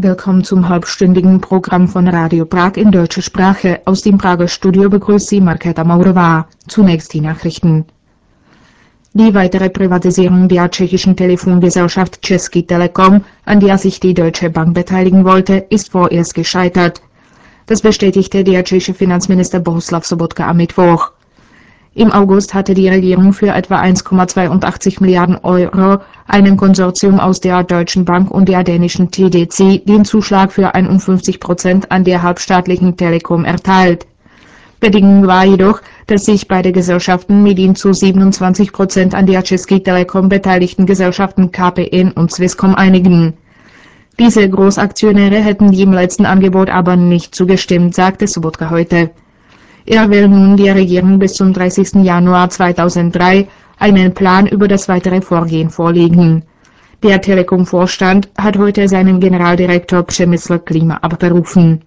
Willkommen zum halbstündigen Programm von Radio Prag in deutscher Sprache. Aus dem Prager Studio begrüßt Sie Markéta Maurová. Zunächst die Nachrichten. Die weitere Privatisierung der tschechischen Telefongesellschaft Český Telekom, an der sich die Deutsche Bank beteiligen wollte, ist vorerst gescheitert. Das bestätigte der tschechische Finanzminister Bohuslav Sobotka am Mittwoch. Im August hatte die Regierung für etwa 1,82 Milliarden Euro einem Konsortium aus der Deutschen Bank und der dänischen TDC den Zuschlag für 51% an der halbstaatlichen Telekom erteilt. Bedingung war jedoch, dass sich beide Gesellschaften mit den zu 27% an der Český Telekom beteiligten Gesellschaften KPN und Swisscom einigen. Diese Großaktionäre hätten dem letzten Angebot aber nicht zugestimmt, sagte Sobotka heute. Er will nun der Regierung bis zum 30. Januar 2003 einen Plan über das weitere Vorgehen vorlegen. Der Telekom-Vorstand hat heute seinen Generaldirektor Přemysl Klima abberufen.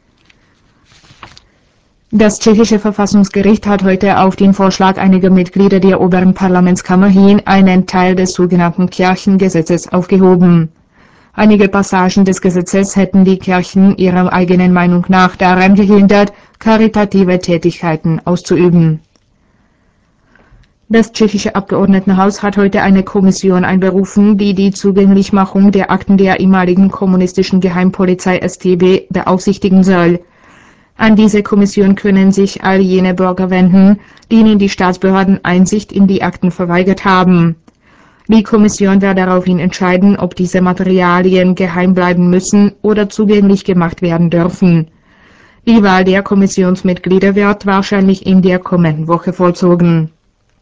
Das tschechische Verfassungsgericht hat heute auf den Vorschlag einiger Mitglieder der oberen Parlamentskammer hin einen Teil des sogenannten Kirchengesetzes aufgehoben. Einige Passagen des Gesetzes hätten die Kirchen ihrer eigenen Meinung nach daran gehindert, karitative Tätigkeiten auszuüben. Das tschechische Abgeordnetenhaus hat heute eine Kommission einberufen, die die Zugänglichmachung der Akten der ehemaligen kommunistischen Geheimpolizei StB beaufsichtigen soll. An diese Kommission können sich all jene Bürger wenden, denen die Staatsbehörden Einsicht in die Akten verweigert haben. Die Kommission wird daraufhin entscheiden, ob diese Materialien geheim bleiben müssen oder zugänglich gemacht werden dürfen. Die Wahl der Kommissionsmitglieder wird wahrscheinlich in der kommenden Woche vollzogen.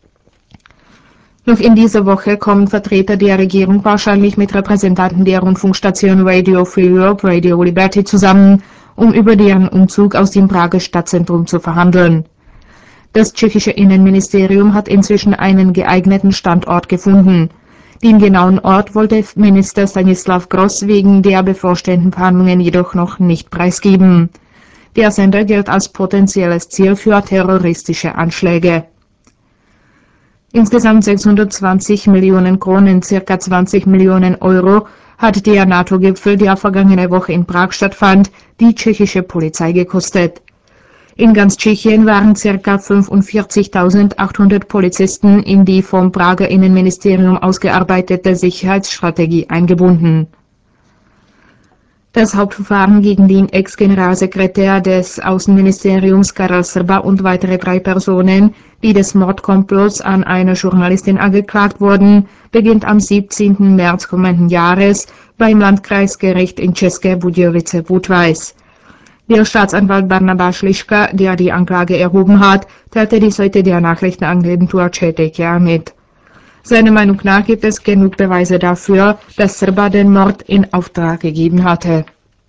Noch in dieser Woche kommen Vertreter der Regierung wahrscheinlich mit Repräsentanten der Rundfunkstation Radio Free Europe, Radio Liberty zusammen, um über deren Umzug aus dem Prager Stadtzentrum zu verhandeln. Das tschechische Innenministerium hat inzwischen einen geeigneten Standort gefunden. Den genauen Ort wollte Minister Stanislav Gross wegen der bevorstehenden Verhandlungen jedoch noch nicht preisgeben. Der Sender gilt als potenzielles Ziel für terroristische Anschläge. Insgesamt 620 Millionen Kronen, ca. 20 Millionen Euro, hat der NATO-Gipfel, der vergangene Woche in Prag stattfand, die tschechische Polizei gekostet. In ganz Tschechien waren ca. 45.800 Polizisten in die vom Prager Innenministerium ausgearbeitete Sicherheitsstrategie eingebunden. Das Hauptverfahren gegen den Ex-Generalsekretär des Außenministeriums Karel Srba und weitere 3 Personen, die des Mordkomplotts an einer Journalistin angeklagt wurden, beginnt am 17. März kommenden Jahres beim Landkreisgericht in České Budějovice-Budweis. Der Staatsanwalt Barnabáš Liška, der die Anklage erhoben hat, teilte dies heute der Nachrichtenagentur ČTK mit. Seiner Meinung nach gibt es genug Beweise dafür, dass Srba den Mord in Auftrag gegeben hatte.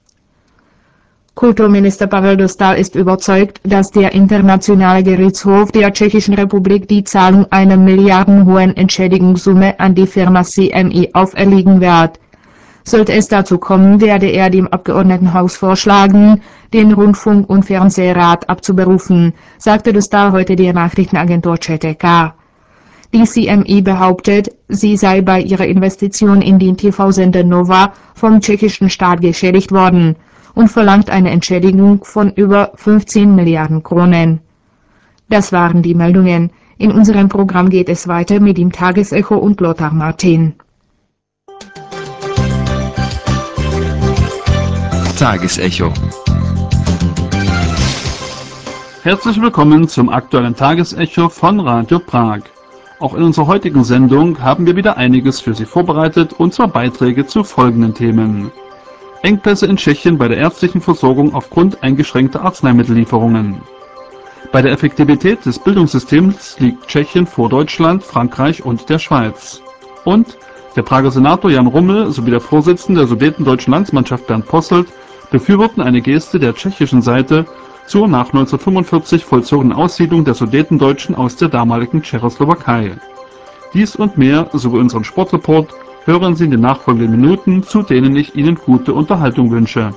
Kulturminister Pavel Dostál ist überzeugt, dass der Internationale Gerichtshof der Tschechischen Republik die Zahlung einer milliardenhohen Entschädigungssumme an die Firma CME auferlegen wird. Sollte es dazu kommen, werde er dem Abgeordnetenhaus vorschlagen, den Rundfunk- und Fernsehrat abzuberufen, sagte Dostál heute der Nachrichtenagentur ČTK. Die CME behauptet, sie sei bei ihrer Investition in den TV-Sender Nova vom tschechischen Staat geschädigt worden und verlangt eine Entschädigung von über 15 Milliarden Kronen. Das waren die Meldungen. In unserem Programm geht es weiter mit dem Tagesecho und Lothar Martin. Tagesecho. Herzlich willkommen zum aktuellen Tagesecho von Radio Prag. Auch in unserer heutigen Sendung haben wir wieder einiges für Sie vorbereitet, und zwar Beiträge zu folgenden Themen. Engpässe in Tschechien bei der ärztlichen Versorgung aufgrund eingeschränkter Arzneimittellieferungen. Bei der Effektivität des Bildungssystems liegt Tschechien vor Deutschland, Frankreich und der Schweiz. Und der Prager Senator Jan Rummel sowie der Vorsitzende der sudetendeutschen Landsmannschaft Bernd Posselt befürworten eine Geste der tschechischen Seite zur nach 1945 vollzogenen Aussiedlung der Sudetendeutschen aus der damaligen Tschechoslowakei. Dies und mehr sowie unseren Sportreport hören Sie in den nachfolgenden Minuten, zu denen ich Ihnen gute Unterhaltung wünsche.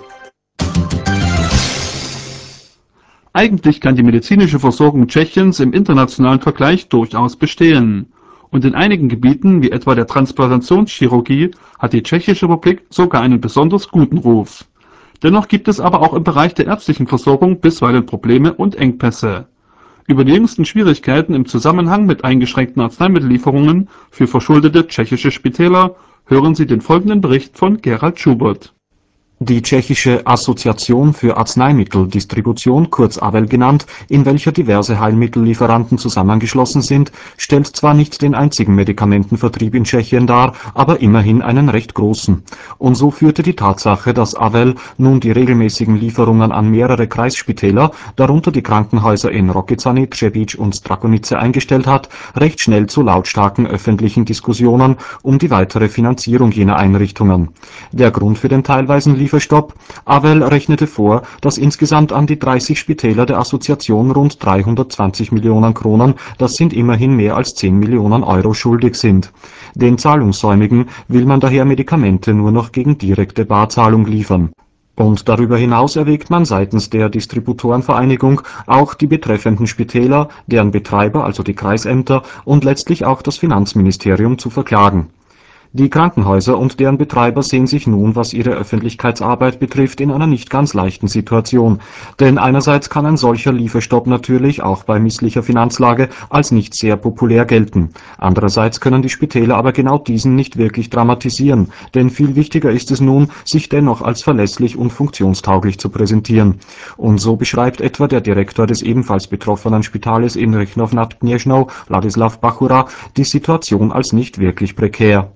Eigentlich kann die medizinische Versorgung Tschechiens im internationalen Vergleich durchaus bestehen. Und in einigen Gebieten, wie etwa der Transplantationschirurgie, hat die Tschechische Republik sogar einen besonders guten Ruf. Dennoch gibt es aber auch im Bereich der ärztlichen Versorgung bisweilen Probleme und Engpässe. Über die jüngsten Schwierigkeiten im Zusammenhang mit eingeschränkten Arzneimittellieferungen für verschuldete tschechische Spitäler hören Sie den folgenden Bericht von Gerald Schubert. Die Tschechische Assoziation für Arzneimitteldistribution, kurz AWEL genannt, in welcher diverse Heilmittellieferanten zusammengeschlossen sind, stellt zwar nicht den einzigen Medikamentenvertrieb in Tschechien dar, aber immerhin einen recht großen. Und so führte die Tatsache, dass AWEL nun die regelmäßigen Lieferungen an mehrere Kreisspitäler, darunter die Krankenhäuser in Rokycany, Třebíč und Strakonice eingestellt hat, recht schnell zu lautstarken öffentlichen Diskussionen um die weitere Finanzierung jener Einrichtungen. Der Grund für den teilweisen Lieferstopp: AWEL rechnete vor, dass insgesamt an die 30 Spitäler der Assoziation rund 320 Millionen Kronen, das sind immerhin mehr als 10 Millionen Euro, schuldig sind. Den Zahlungssäumigen will man daher Medikamente nur noch gegen direkte Barzahlung liefern. Und darüber hinaus erwägt man seitens der Distributorenvereinigung auch die betreffenden Spitäler, deren Betreiber, also die Kreisämter, und letztlich auch das Finanzministerium zu verklagen. Die Krankenhäuser und deren Betreiber sehen sich nun, was ihre Öffentlichkeitsarbeit betrifft, in einer nicht ganz leichten Situation. Denn einerseits kann ein solcher Lieferstopp natürlich auch bei misslicher Finanzlage als nicht sehr populär gelten. Andererseits können die Spitäler aber genau diesen nicht wirklich dramatisieren, denn viel wichtiger ist es nun, sich dennoch als verlässlich und funktionstauglich zu präsentieren. Und so beschreibt etwa der Direktor des ebenfalls betroffenen Spitales in Rechnov nad Kněžnou, Ladislav Bachura, die Situation als nicht wirklich prekär.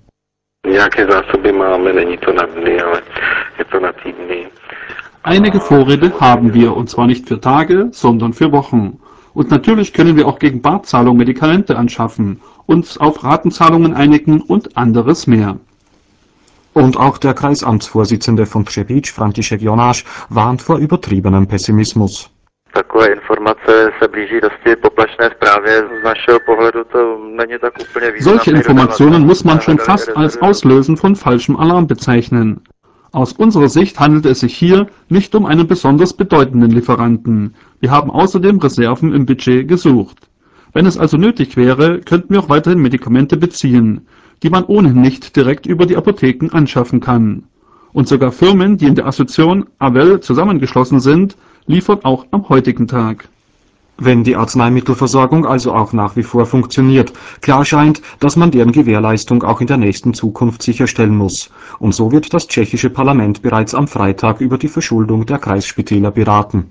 Einige Vorräte haben wir, und zwar nicht für Tage, sondern für Wochen. Und natürlich können wir auch gegen Barzahlung Medikamente anschaffen, uns auf Ratenzahlungen einigen und anderes mehr. Und auch der Kreisamtsvorsitzende von Třebíč, František Jonáš, warnt vor übertriebenem Pessimismus. Solche Informationen muss man schon fast als Auslösen von falschem Alarm bezeichnen. Aus unserer Sicht handelt es sich hier nicht um einen besonders bedeutenden Lieferanten. Wir haben außerdem Reserven im Budget gesucht. Wenn es also nötig wäre, könnten wir auch weiterhin Medikamente beziehen, die man ohnehin nicht direkt über die Apotheken anschaffen kann. Und sogar Firmen, die in der Assoziation AWEL zusammengeschlossen sind, liefern auch am heutigen Tag. Wenn die Arzneimittelversorgung also auch nach wie vor funktioniert, klar scheint, dass man deren Gewährleistung auch in der nächsten Zukunft sicherstellen muss. Und so wird das tschechische Parlament bereits am Freitag über die Verschuldung der Kreisspitäler beraten.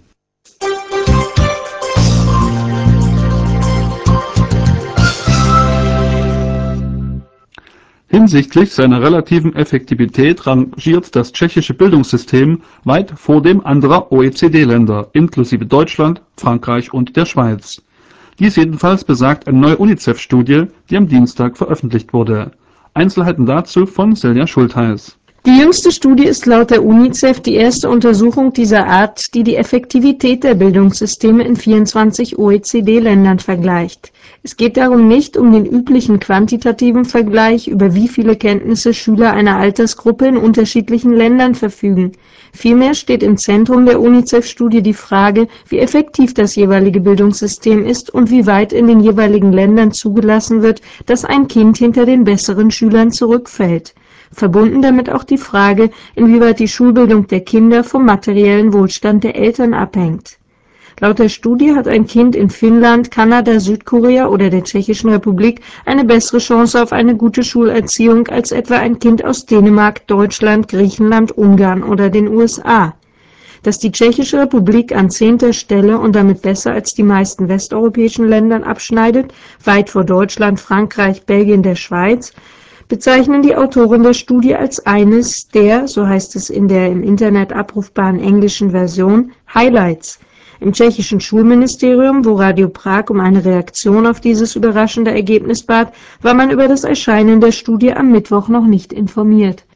Hinsichtlich seiner relativen Effektivität rangiert das tschechische Bildungssystem weit vor dem anderer OECD-Länder, inklusive Deutschland, Frankreich und der Schweiz. Dies jedenfalls besagt eine neue UNICEF-Studie, die am Dienstag veröffentlicht wurde. Einzelheiten dazu von Silja Schultheiß. Die jüngste Studie ist laut der UNICEF die erste Untersuchung dieser Art, die die Effektivität der Bildungssysteme in 24 OECD-Ländern vergleicht. Es geht darum nicht um den üblichen quantitativen Vergleich, über wie viele Kenntnisse Schüler einer Altersgruppe in unterschiedlichen Ländern verfügen. Vielmehr steht im Zentrum der UNICEF-Studie die Frage, wie effektiv das jeweilige Bildungssystem ist und wie weit in den jeweiligen Ländern zugelassen wird, dass ein Kind hinter den besseren Schülern zurückfällt. Verbunden damit auch die Frage, inwieweit die Schulbildung der Kinder vom materiellen Wohlstand der Eltern abhängt. Laut der Studie hat ein Kind in Finnland, Kanada, Südkorea oder der Tschechischen Republik eine bessere Chance auf eine gute Schulerziehung als etwa ein Kind aus Dänemark, Deutschland, Griechenland, Ungarn oder den USA. Dass die Tschechische Republik an 10. Stelle und damit besser als die meisten westeuropäischen Ländern abschneidet, weit vor Deutschland, Frankreich, Belgien, der Schweiz, bezeichnen die Autoren der Studie als eines der, so heißt es in der im Internet abrufbaren englischen Version, Highlights. Im tschechischen Schulministerium, wo Radio Prag um eine Reaktion auf dieses überraschende Ergebnis bat, war man über das Erscheinen der Studie am Mittwoch noch nicht informiert.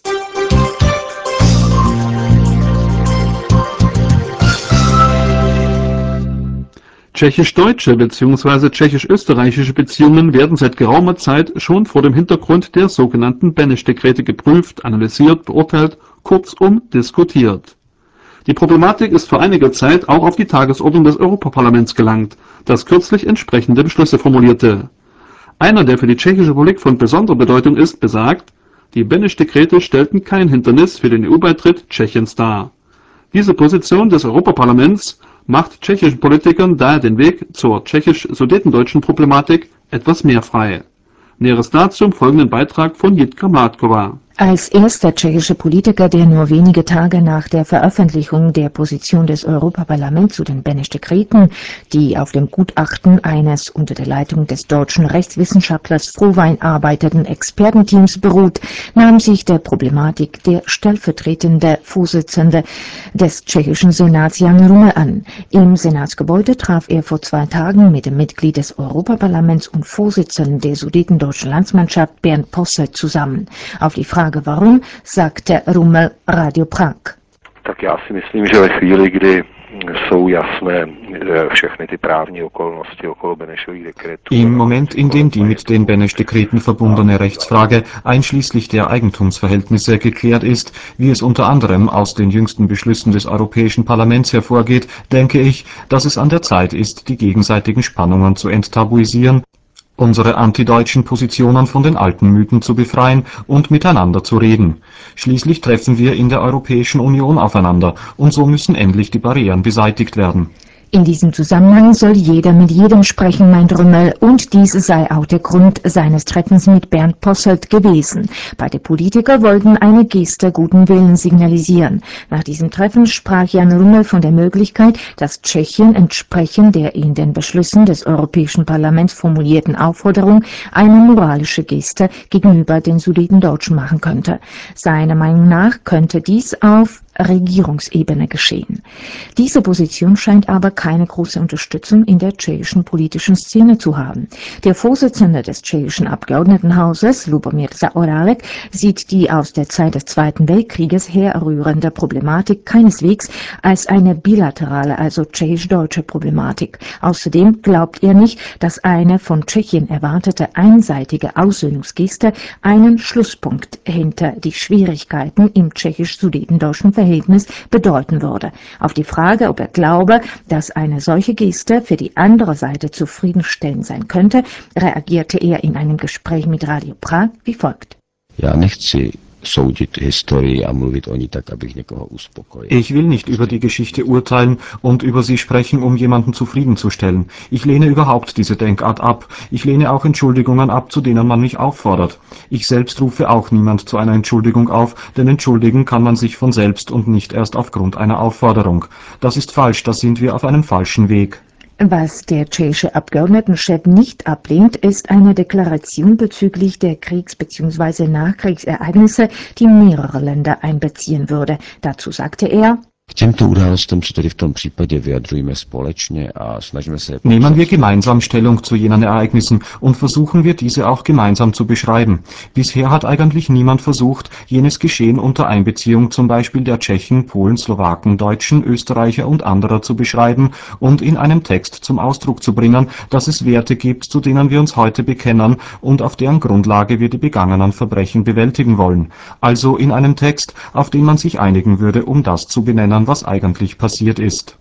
Tschechisch-deutsche bzw. tschechisch-österreichische Beziehungen werden seit geraumer Zeit schon vor dem Hintergrund der sogenannten Beneš-Dekrete geprüft, analysiert, beurteilt, kurzum diskutiert. Die Problematik ist vor einiger Zeit auch auf die Tagesordnung des Europaparlaments gelangt, das kürzlich entsprechende Beschlüsse formulierte. Einer, der für die tschechische Republik von besonderer Bedeutung ist, besagt, die Beneš-Dekrete stellten kein Hindernis für den EU-Beitritt Tschechiens dar. Diese Position des Europaparlaments macht tschechischen Politikern daher den Weg zur tschechisch-sudetendeutschen Problematik etwas mehr frei. Näheres dazu im folgenden Beitrag von Jitka Mládková. Als erster tschechischer Politiker, der nur wenige Tage nach der Veröffentlichung der Position des Europaparlaments zu den Beneš-Dekreten, die auf dem Gutachten eines unter der Leitung des deutschen Rechtswissenschaftlers Frohwein arbeitenden Expertenteams beruht, nahm sich der Problematik der stellvertretende Vorsitzende des tschechischen Senats Jan Ruml an. Im Senatsgebäude traf er vor 2 Tagen mit dem Mitglied des Europaparlaments und Vorsitzenden der sudetendeutschen Landsmannschaft Bernd Posselt zusammen. Auf die Frage warum, sagte Ruml Radio Prag. Tak já si myslím, že ve chvíli, kdy jsou jasné všechny ty právní okolnosti okolo Benešových dekretů. Im Moment, in dem die mit den Beneš-Dekreten verbundene Rechtsfrage einschließlich der Eigentumsverhältnisse geklärt ist, wie es unter anderem aus den jüngsten Beschlüssen des Europäischen Parlaments hervorgeht, denke ich, dass es an der Zeit ist, die gegenseitigen Spannungen zu enttabuisieren, unsere antideutschen Positionen von den alten Mythen zu befreien und miteinander zu reden. Schließlich treffen wir in der Europäischen Union aufeinander, und so müssen endlich die Barrieren beseitigt werden. In diesem Zusammenhang soll jeder mit jedem sprechen, meint Ruml, und dies sei auch der Grund seines Treffens mit Bernd Posselt gewesen. Beide Politiker wollten eine Geste guten Willens signalisieren. Nach diesem Treffen sprach Jan Ruml von der Möglichkeit, dass Tschechien entsprechend der in den Beschlüssen des Europäischen Parlaments formulierten Aufforderung eine moralische Geste gegenüber den Sudetendeutschen machen könnte. Seiner Meinung nach könnte dies auf Regierungsebene geschehen. Diese Position scheint aber keine große Unterstützung in der tschechischen politischen Szene zu haben. Der Vorsitzende des tschechischen Abgeordnetenhauses, Lubomír Zaorálek, sieht die aus der Zeit des Zweiten Weltkrieges herrührende Problematik keineswegs als eine bilaterale, also tschechisch-deutsche Problematik. Außerdem glaubt er nicht, dass eine von Tschechien erwartete einseitige Aussöhnungsgeste einen Schlusspunkt hinter die Schwierigkeiten im tschechisch-sudetendeutschen Verhältnis bedeuten würde. Auf die Frage, ob er glaube, dass eine solche Geste für die andere Seite zufriedenstellend sein könnte, reagierte er in einem Gespräch mit Radio Prag wie folgt. Já nechci soudit historii a mluvit o ní tak, abych někoho uspokojil. Ich will nicht über die Geschichte urteilen und über sie sprechen, um jemanden zufriedenzustellen. Ich lehne überhaupt diese Denkart ab. Ich lehne auch Entschuldigungen ab, zu denen man mich auffordert. Ich selbst rufe auch niemand zu einer Entschuldigung auf, denn entschuldigen kann man sich von selbst und nicht erst aufgrund einer Aufforderung. Das ist falsch, da sind wir auf einem falschen Weg. Was der tschechische Abgeordnetenchef nicht ablehnt, ist eine Deklaration bezüglich der Kriegs- bzw. Nachkriegsereignisse, die mehrere Länder einbeziehen würde. Dazu sagte er: K těmto událostem se tedy v tom případě vyjadřujeme společně a snažíme se... Nehmen wir gemeinsam Stellung zu jenen Ereignissen und versuchen wir diese auch gemeinsam zu beschreiben. Bisher hat eigentlich niemand versucht, jenes Geschehen unter Einbeziehung zum Beispiel der Tschechen, Polen, Slowaken, Deutschen, Österreicher und anderer zu beschreiben und in einem Text zum Ausdruck zu bringen, dass es Werte gibt, zu denen wir uns heute bekennen und auf deren Grundlage wir die begangenen Verbrechen bewältigen wollen. Also in einem Text, auf den man sich einigen würde, um das zu benennen, was eigentlich passiert ist.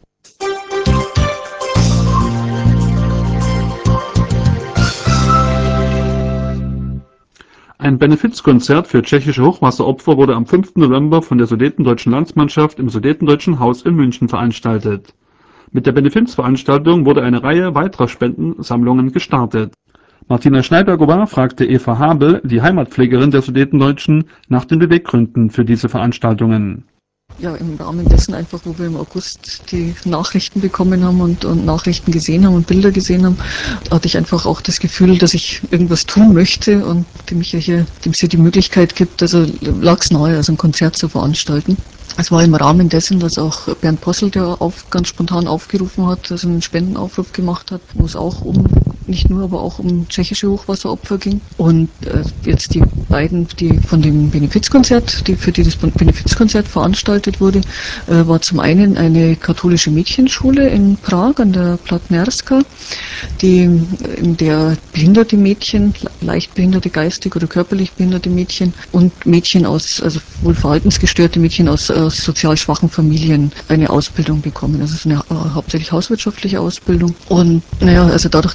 Ein Benefizkonzert für tschechische Hochwasseropfer wurde am 5. November von der Sudetendeutschen Landsmannschaft im Sudetendeutschen Haus in München veranstaltet. Mit der Benefizveranstaltung wurde eine Reihe weiterer Spendensammlungen gestartet. Martina Schneider-Gobar fragte Eva Habel, die Heimatpflegerin der Sudetendeutschen, nach den Beweggründen für diese Veranstaltungen. Ja, im Rahmen dessen einfach, wo wir im August die Nachrichten bekommen haben und Nachrichten gesehen haben und Bilder gesehen haben, hatte ich einfach auch das Gefühl, dass ich irgendwas tun möchte und dem es hier die Möglichkeit gibt, also lag es nahe, also ein Konzert zu veranstalten. Es war im Rahmen dessen, dass auch Bernd Posselt, der ganz spontan aufgerufen hat, also einen Spendenaufruf gemacht hat, wo es auch nicht nur, aber auch um tschechische Hochwasseropfer ging. Und jetzt die beiden, die von dem Benefizkonzert, für die das Benefizkonzert veranstaltet wurde, war zum einen eine katholische Mädchenschule in Prag an der Platnerska, in der behinderte Mädchen, leicht behinderte, geistig oder körperlich behinderte Mädchen und Mädchen also wohl verhaltensgestörte Mädchen aus sozial schwachen Familien eine Ausbildung bekommen. Also es ist eine hauptsächlich hauswirtschaftliche Ausbildung. Und naja, also dadurch, dass das halt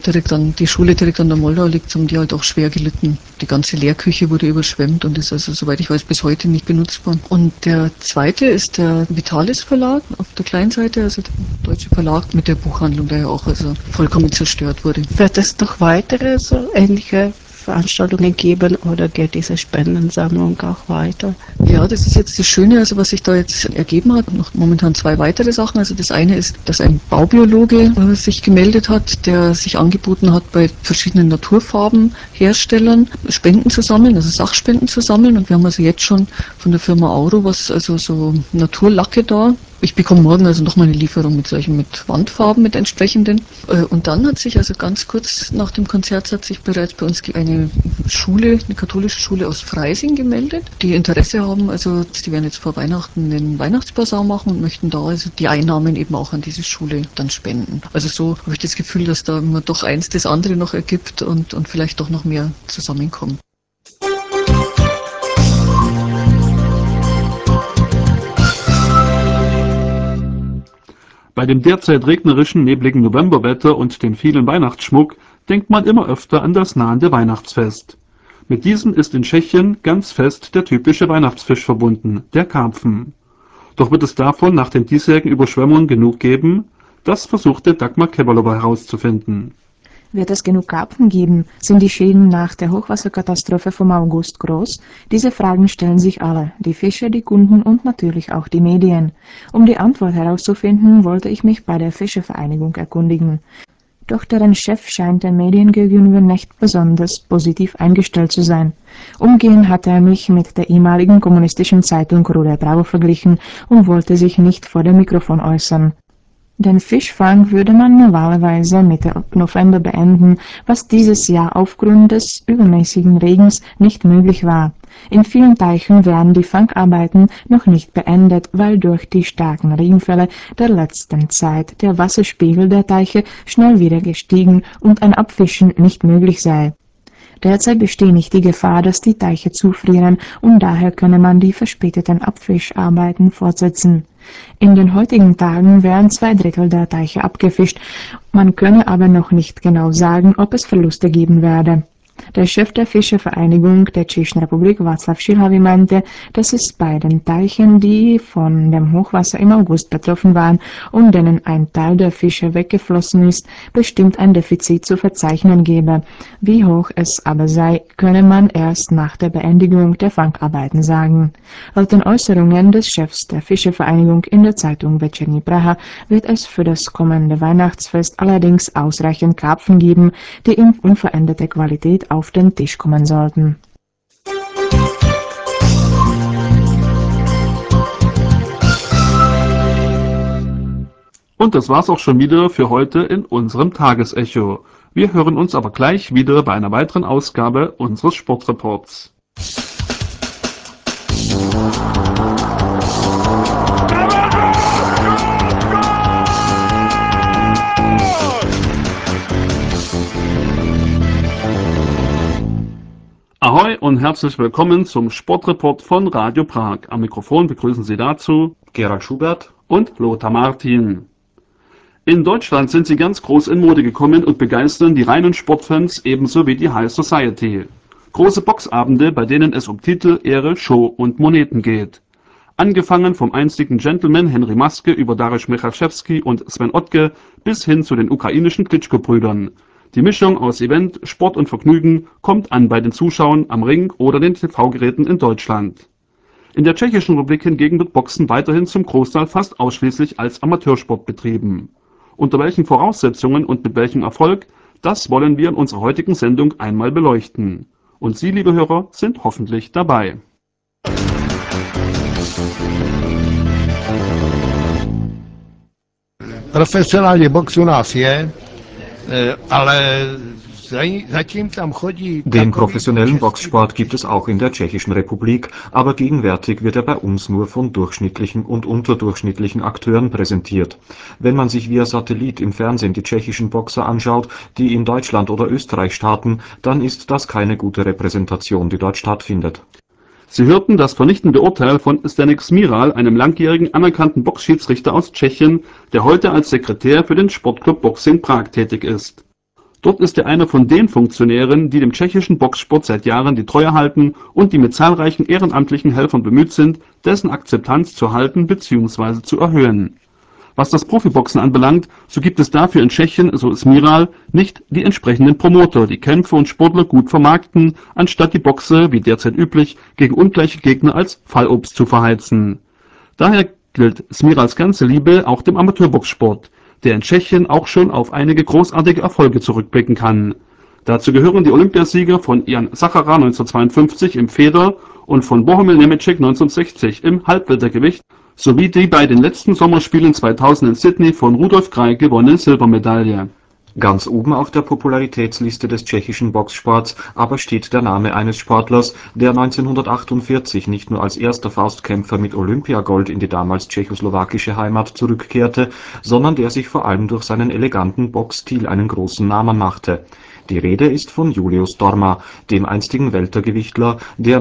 die Schule direkt an der Moldau liegt, haben die halt auch schwer gelitten. Die ganze Lehrküche wurde überschwemmt und ist also, soweit ich weiß, bis heute nicht benutzbar. Und der zweite ist der Vitalis Verlag auf der Kleinseite, also der deutsche Verlag mit der Buchhandlung, der ja auch also vollkommen zerstört wurde. Wird es noch weitere so ähnliche Veranstaltungen geben oder geht diese Spendensammlung auch weiter? Ja, das ist jetzt das Schöne, also was sich da jetzt ergeben hat. Noch momentan 2 weitere Sachen. Also das eine ist, dass ein Baubiologe sich gemeldet hat, der sich angeboten hat, bei verschiedenen Naturfarbenherstellern Spenden zu sammeln, also Sachspenden zu sammeln. Und wir haben also jetzt schon von der Firma Auro also so Naturlacke da. Ich bekomme morgen also noch mal eine Lieferung mit Wandfarben, mit entsprechenden. Und dann hat sich also ganz kurz nach dem Konzert hat sich bereits bei uns eine katholische Schule aus Freising gemeldet, die Interesse haben, also die werden jetzt vor Weihnachten den Weihnachtsbasar machen und möchten da also die Einnahmen eben auch an diese Schule dann spenden. Also so habe ich das Gefühl, dass da immer doch eins das andere noch ergibt und vielleicht doch noch mehr zusammenkommt. Bei dem derzeit regnerischen, nebligen Novemberwetter und dem vielen Weihnachtsschmuck denkt man immer öfter an das nahende Weihnachtsfest. Mit diesem ist in Tschechien ganz fest der typische Weihnachtsfisch verbunden, der Karpfen. Doch wird es davon nach den diesjährigen Überschwemmungen genug geben? Das versuchte Dagmar Kebalova herauszufinden. Wird es genug Karpfen geben? Sind die Schäden nach der Hochwasserkatastrophe vom August groß? Diese Fragen stellen sich alle, die Fischer, die Kunden und natürlich auch die Medien. Um die Antwort herauszufinden, wollte ich mich bei der Fischervereinigung erkundigen. Doch deren Chef scheint den Medien gegenüber nicht besonders positiv eingestellt zu sein. Umgehend hat er mich mit der ehemaligen kommunistischen Zeitung Rude Bravo verglichen und wollte sich nicht vor dem Mikrofon äußern. Den Fischfang würde man normalerweise Mitte November beenden, was dieses Jahr aufgrund des übermäßigen Regens nicht möglich war. In vielen Teichen werden die Fangarbeiten noch nicht beendet, weil durch die starken Regenfälle der letzten Zeit der Wasserspiegel der Teiche schnell wieder gestiegen und ein Abfischen nicht möglich sei. Derzeit besteht nicht die Gefahr, dass die Teiche zufrieren und daher könne man die verspäteten Abfischarbeiten fortsetzen. In den heutigen Tagen werden 2/3 der Teiche abgefischt, man könne aber noch nicht genau sagen, ob es Verluste geben werde. Der Chef der Fischervereinigung der Tschechischen Republik, Václav Šilhavý, meinte, dass es bei den Teichen, die von dem Hochwasser im August betroffen waren und denen ein Teil der Fische weggeflossen ist, bestimmt ein Defizit zu verzeichnen gebe. Wie hoch es aber sei, könne man erst nach der Beendigung der Fangarbeiten sagen. Laut den Äußerungen des Chefs der Fischervereinigung in der Zeitung Večerní Praha wird es für das kommende Weihnachtsfest allerdings ausreichend Karpfen geben, die in unveränderter Qualität auf den Tisch kommen sollten. Und das war's auch schon wieder für heute in unserem Tagesecho. Wir hören uns aber gleich wieder bei einer weiteren Ausgabe unseres Sportreports. Ahoi und herzlich willkommen zum Sportreport von Radio Prag. Am Mikrofon begrüßen Sie dazu Gerald Schubert und Lothar Martin. In Deutschland sind sie ganz groß in Mode gekommen und begeistern die reinen Sportfans ebenso wie die High Society. Große Boxabende, bei denen es um Titel, Ehre, Show und Moneten geht. Angefangen vom einstigen Gentleman Henry Maske über Dariusz Michalczewski und Sven Ottke bis hin zu den ukrainischen Klitschko-Brüdern. Die Mischung aus Event, Sport und Vergnügen kommt an bei den Zuschauern am Ring oder den TV-Geräten in Deutschland. In der Tschechischen Republik hingegen wird Boxen weiterhin zum Großteil fast ausschließlich als Amateursport betrieben. Unter welchen Voraussetzungen und mit welchem Erfolg, das wollen wir in unserer heutigen Sendung einmal beleuchten. Und Sie, liebe Hörer, sind hoffentlich dabei. Profesionální box u nás je, ale zatím tam chodí... Den professionellen Boxsport gibt es auch in der Tschechischen Republik, aber gegenwärtig wird er bei uns nur von durchschnittlichen und unterdurchschnittlichen Akteuren präsentiert. Wenn man sich via Satellit im Fernsehen die tschechischen Boxer anschaut, die in Deutschland oder Österreich starten, dann ist das keine gute Repräsentation, die dort stattfindet. Sie hörten das vernichtende Urteil von Zdeněk Smiral, einem langjährigen anerkannten Boxschiedsrichter aus Tschechien, der heute als Sekretär für den Sportclub Boxing Prag tätig ist. Dort ist er einer von den Funktionären, die dem tschechischen Boxsport seit Jahren die Treue halten und die mit zahlreichen ehrenamtlichen Helfern bemüht sind, dessen Akzeptanz zu halten bzw. zu erhöhen. Was das Profiboxen anbelangt, so gibt es dafür in Tschechien, so Smiral, nicht die entsprechenden Promoter, die Kämpfe und Sportler gut vermarkten, anstatt die Boxer, wie derzeit üblich, gegen ungleiche Gegner als Fallobst zu verheizen. Daher gilt Smirals ganze Liebe auch dem Amateurboxsport, der in Tschechien auch schon auf einige großartige Erfolge zurückblicken kann. Dazu gehören die Olympiasieger von Jan Sachara 1952 im Feder- und von Bohumil Němeček 1960 im Halbweltergewicht sowie die bei den letzten Sommerspielen 2000 in Sydney von Rudolf Kraj gewonnene Silbermedaille. Ganz oben auf der Popularitätsliste des tschechischen Boxsports aber steht der Name eines Sportlers, der 1948 nicht nur als erster Faustkämpfer mit Olympiagold in die damals tschechoslowakische Heimat zurückkehrte, sondern der sich vor allem durch seinen eleganten Boxstil einen großen Namen machte. Die Rede ist von Julius Torma, dem einstigen Weltergewichtler, der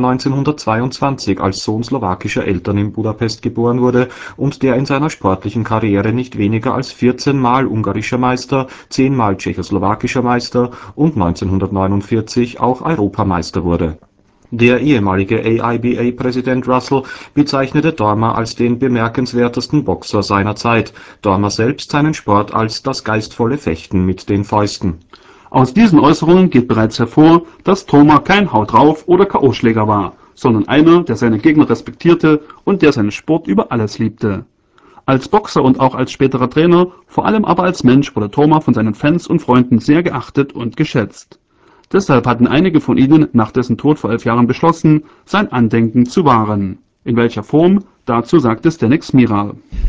1922 als Sohn slowakischer Eltern in Budapest geboren wurde und der in seiner sportlichen Karriere nicht weniger als 14 Mal ungarischer Meister, 10 Mal tschechoslowakischer Meister und 1949 auch Europameister wurde. Der ehemalige AIBA-Präsident Russell bezeichnete Torma als den bemerkenswertesten Boxer seiner Zeit, Torma selbst seinen Sport als das geistvolle Fechten mit den Fäusten. Aus diesen Äußerungen geht bereits hervor, dass Torma kein Haut drauf oder K.O.-Schläger war, sondern einer, der seine Gegner respektierte und der seinen Sport über alles liebte. Als Boxer und auch als späterer Trainer, vor allem aber als Mensch, wurde Torma von seinen Fans und Freunden sehr geachtet und geschätzt. Deshalb hatten einige von ihnen nach dessen Tod vor 11 Jahren beschlossen, sein Andenken zu wahren. In welcher Form? Dazu sagte Zdeněk Smiral.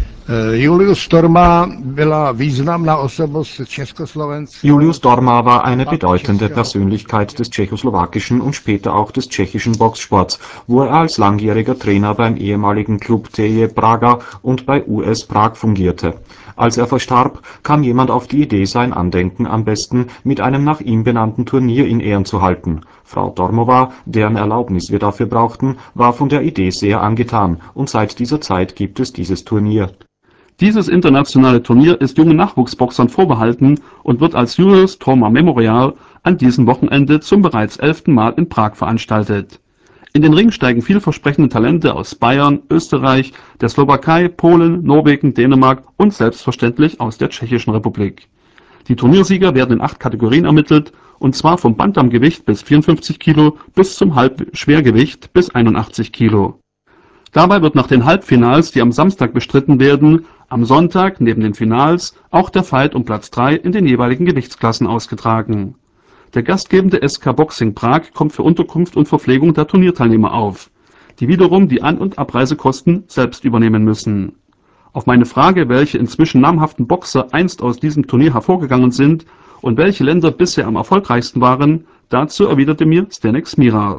Julius Torma byla významná osobnost Československa. Julius Torma war eine bedeutende Persönlichkeit des tschechoslowakischen und später auch des tschechischen Boxsports, wo er als langjähriger Trainer beim ehemaligen Klub Teje Praga und bei US Prag fungierte. Als er verstarb, kam jemand auf die Idee, sein Andenken am besten mit einem nach ihm benannten Turnier in Ehren zu halten. Frau Tormová, deren Erlaubnis wir dafür brauchten, war von der Idee sehr angetan und seit dieser Zeit gibt es dieses Turnier. Dieses internationale Turnier ist jungen Nachwuchsboxern vorbehalten und wird als Julius Torma Memorial an diesem Wochenende zum bereits 11. Mal in Prag veranstaltet. In den Ring steigen vielversprechende Talente aus Bayern, Österreich, der Slowakei, Polen, Norwegen, Dänemark und selbstverständlich aus der Tschechischen Republik. Die Turniersieger werden in 8 Kategorien ermittelt, und zwar vom Bantamgewicht bis 54 Kilo bis zum Halbschwergewicht bis 81 Kilo. Dabei wird nach den Halbfinals, die am Samstag bestritten werden, am Sonntag neben den Finals auch der Fight um Platz 3 in den jeweiligen Gewichtsklassen ausgetragen. Der gastgebende SK Boxing Prag kommt für Unterkunft und Verpflegung der Turnierteilnehmer auf, die wiederum die An- und Abreisekosten selbst übernehmen müssen. Auf meine Frage, welche inzwischen namhaften Boxer einst aus diesem Turnier hervorgegangen sind und welche Länder bisher am erfolgreichsten waren, dazu erwiderte mir Zdeněk Smiral.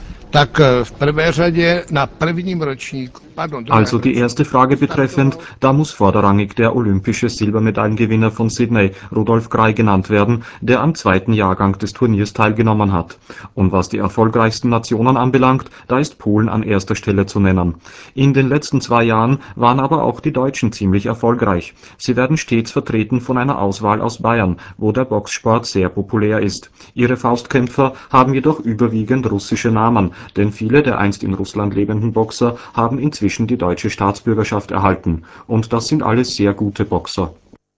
Also die erste Frage betreffend, da muss vorderrangig der olympische Silbermedaillengewinner von Sydney, Rudolf Kraj, genannt werden, der am 2. Jahrgang des Turniers teilgenommen hat. Und was die erfolgreichsten Nationen anbelangt, da ist Polen an erster Stelle zu nennen. In den letzten 2 Jahren waren aber auch die Deutschen ziemlich erfolgreich. Sie werden stets vertreten von einer Auswahl aus Bayern, wo der Boxsport sehr populär ist. Ihre Faustkämpfer haben jedoch überwiegend russische Namen, denn viele der einst in Russland lebenden Boxer haben inzwischen die deutsche Staatsbürgerschaft erhalten. Und das sind alles sehr gute Boxer.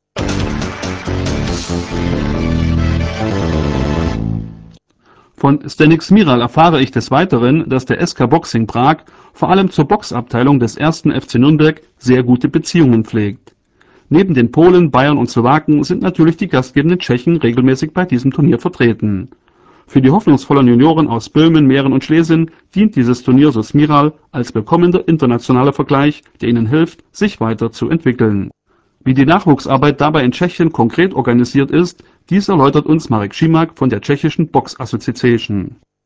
Von Zdeněk Smiral erfahre ich des Weiteren, dass der SK Boxing Prag vor allem zur Boxabteilung des 1. FC Nürnberg sehr gute Beziehungen pflegt. Neben den Polen, Bayern und Slowaken sind natürlich die gastgebenden Tschechen regelmäßig bei diesem Turnier vertreten. Für die hoffnungsvollen Junioren aus Böhmen, Mähren und Schlesien dient dieses Turnier, so Smiral, als willkommener internationaler Vergleich, der ihnen hilft, sich weiterzuentwickeln. Wie die Nachwuchsarbeit dabei in Tschechien konkret organisiert ist, dies erläutert uns Marek Šimak von der tschechischen Box Association.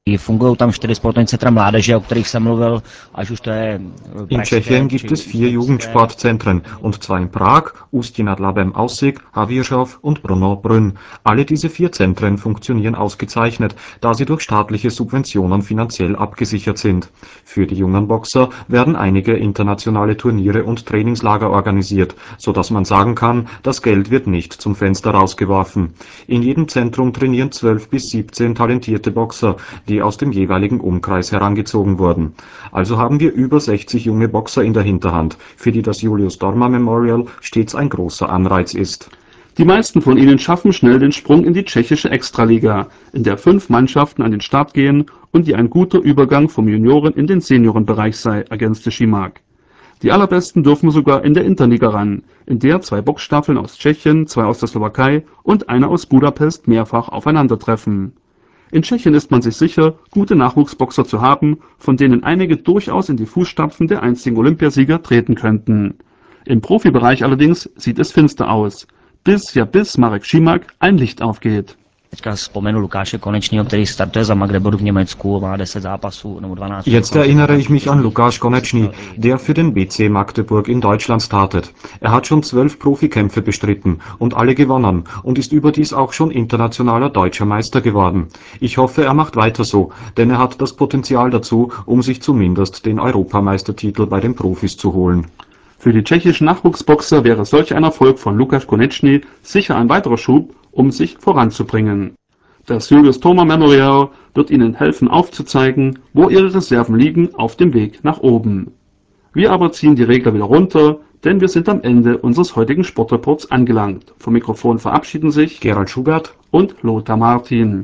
Fungují tam 4 sportovní centra mládeže, o kterých jsem mluvil, až už to je... In Tschechien gibt es 4 Jugendsportzentren und zwar in Prag, Ústí nad Labem Aussig, Havířov und Brno-Brünn. Alle diese 4 Zentren funktionieren ausgezeichnet, da sie durch staatliche Subventionen finanziell abgesichert sind. Für die jungen Boxer werden einige internationale Turniere und Trainingslager organisiert, sodass man sagen kann, das Geld wird nicht zum Fenster rausgeworfen. In jedem Zentrum trainieren 12 bis 17 talentierte Boxer, die aus dem jeweiligen Umkreis herangezogen wurden. Also haben wir über 60 junge Boxer in der Hinterhand, für die das Julius Dorma Memorial stets ein großer Anreiz ist. Die meisten von ihnen schaffen schnell den Sprung in die tschechische Extraliga, in der 5 Mannschaften an den Start gehen und die ein guter Übergang vom Junioren- in den Seniorenbereich sei, ergänzte Schimak. Die allerbesten dürfen sogar in der Interliga ran, in der 2 Boxstaffeln aus Tschechien, 2 aus der Slowakei und eine aus Budapest mehrfach aufeinandertreffen. In Tschechien ist man sich sicher, gute Nachwuchsboxer zu haben, von denen einige durchaus in die Fußstapfen der einstigen Olympiasieger treten könnten. Im Profibereich allerdings sieht es finster aus, bis Marek Schimak ein Licht aufgeht. Teďka vzpomenu Lukáše Konečného, který startuje za Magdeburg v Německu, má 10 zápasů nebo 12. Jetzt erinnere ich mich an Lukáš Konečný, der für den BC Magdeburg in Deutschland startet. Er hat schon 12 Profikämpfe bestritten und alle gewonnen und ist überdies auch schon internationaler deutscher Meister geworden. Ich hoffe, er macht weiter so, denn er hat das Potenzial dazu, um sich zumindest den Europameistertitel bei den Profis zu holen. Für die tschechischen Nachwuchsboxer wäre solch ein Erfolg von Lukáš Konečný sicher ein weiterer Schub, um sich voranzubringen. Das Julius Dorma Memorial wird ihnen helfen aufzuzeigen, wo ihre Reserven liegen auf dem Weg nach oben. Wir aber ziehen die Regler wieder runter, denn wir sind am Ende unseres heutigen Sportreports angelangt. Vom Mikrofon verabschieden sich Gerald Schubert und Lothar Martin.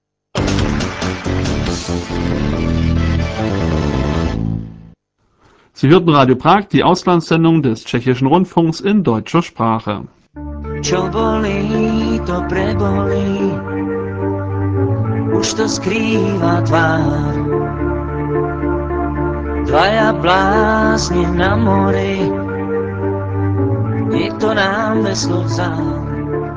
Sie hörten Radio Prag, die Auslandssendung des tschechischen Rundfunks in deutscher Sprache. Čo bolí, to prebolí, už to skrýva tvár. Dvaja blázni na mori, nikto nám veslo vzal.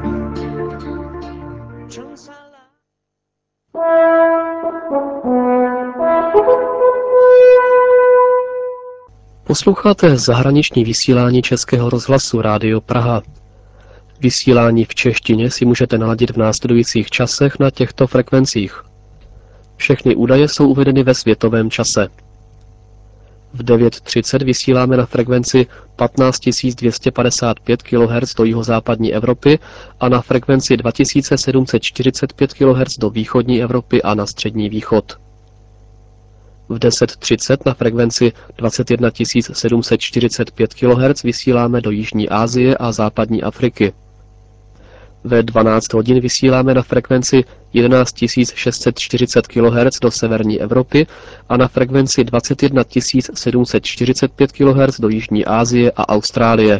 Posloucháte zahraniční vysílání Českého rozhlasu Rádio Praha. Vysílání v češtině si můžete naladit v následujících časech na těchto frekvencích. Všechny údaje jsou uvedeny ve světovém čase. V 9:30 vysíláme na frekvenci 15 255 kHz do jihozápadní Evropy a na frekvenci 2745 kHz do východní Evropy a na střední východ. V 10:30 na frekvenci 21 745 kHz vysíláme do Jižní Asie a západní Afriky. Ve 12 hodin vysíláme na frekvenci 11 640 kHz do severní Evropy a na frekvenci 21 745 kHz do Jižní Asie a Austrálie.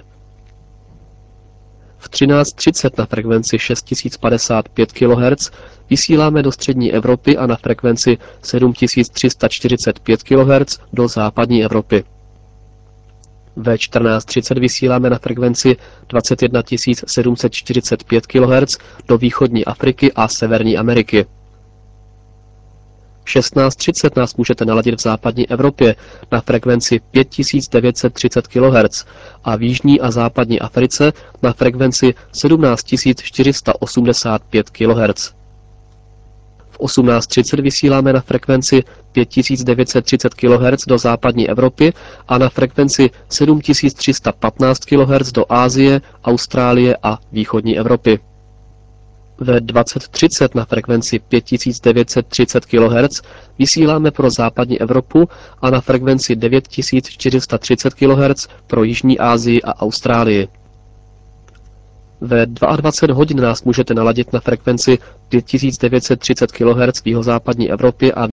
V 13:30 na frekvenci 6055 kHz vysíláme do střední Evropy a na frekvenci 7345 kHz do západní Evropy. Ve 14:30 vysíláme na frekvenci 21 745 kHz do východní Afriky a Severní Ameriky. V 16:30 nás můžete naladit v západní Evropě na frekvenci 5930 kHz a v jižní a západní Africe na frekvenci 17 485 kHz. V 18:30 vysíláme na frekvenci 5930 kHz do západní Evropy a na frekvenci 7315 kHz do Asie, Austrálie a východní Evropy. Ve 20:30 na frekvenci 5930 kHz vysíláme pro západní Evropu a na frekvenci 9430 kHz pro Jižní Asii a Austrálii. Ve 22 hodin nás můžete naladit na frekvenci 5930 kHz v jihozápadní Evropě a